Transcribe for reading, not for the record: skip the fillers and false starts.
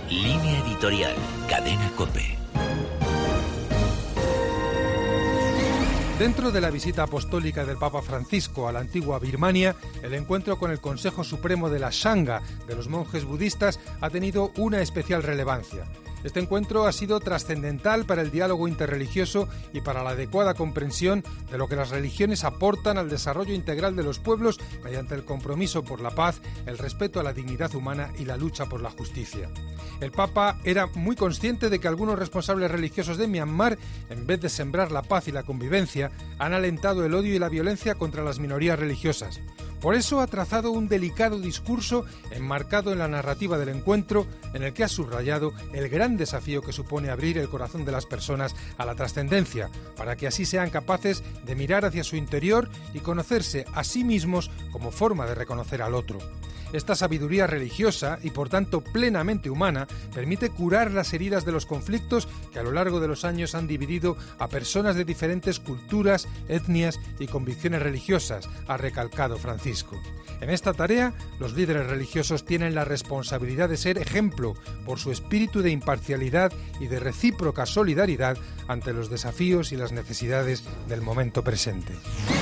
Línea editorial, Cadena COPE. Dentro de la visita apostólica del Papa Francisco a la antigua Birmania, el encuentro con el Consejo Supremo de la Sangha de los monjes budistas ha tenido una especial relevancia. Este encuentro ha sido trascendental para el diálogo interreligioso y para la adecuada comprensión de lo que las religiones aportan al desarrollo integral de los pueblos mediante el compromiso por la paz, el respeto a la dignidad humana y la lucha por la justicia. El Papa era muy consciente de que algunos responsables religiosos de Myanmar, en vez de sembrar la paz y la convivencia, han alentado el odio y la violencia contra las minorías religiosas. Por eso ha trazado un delicado discurso enmarcado en la narrativa del encuentro, en el que ha subrayado el gran desafío que supone abrir el corazón de las personas a la trascendencia, para que así sean capaces de mirar hacia su interior y conocerse a sí mismos como forma de reconocer al otro. Esta sabiduría religiosa, y por tanto plenamente humana, permite curar las heridas de los conflictos que a lo largo de los años han dividido a personas de diferentes culturas, etnias y convicciones religiosas, ha recalcado Francisco. En esta tarea, los líderes religiosos tienen la responsabilidad de ser ejemplo por su espíritu de imparcialidad y de recíproca solidaridad ante los desafíos y las necesidades del momento presente.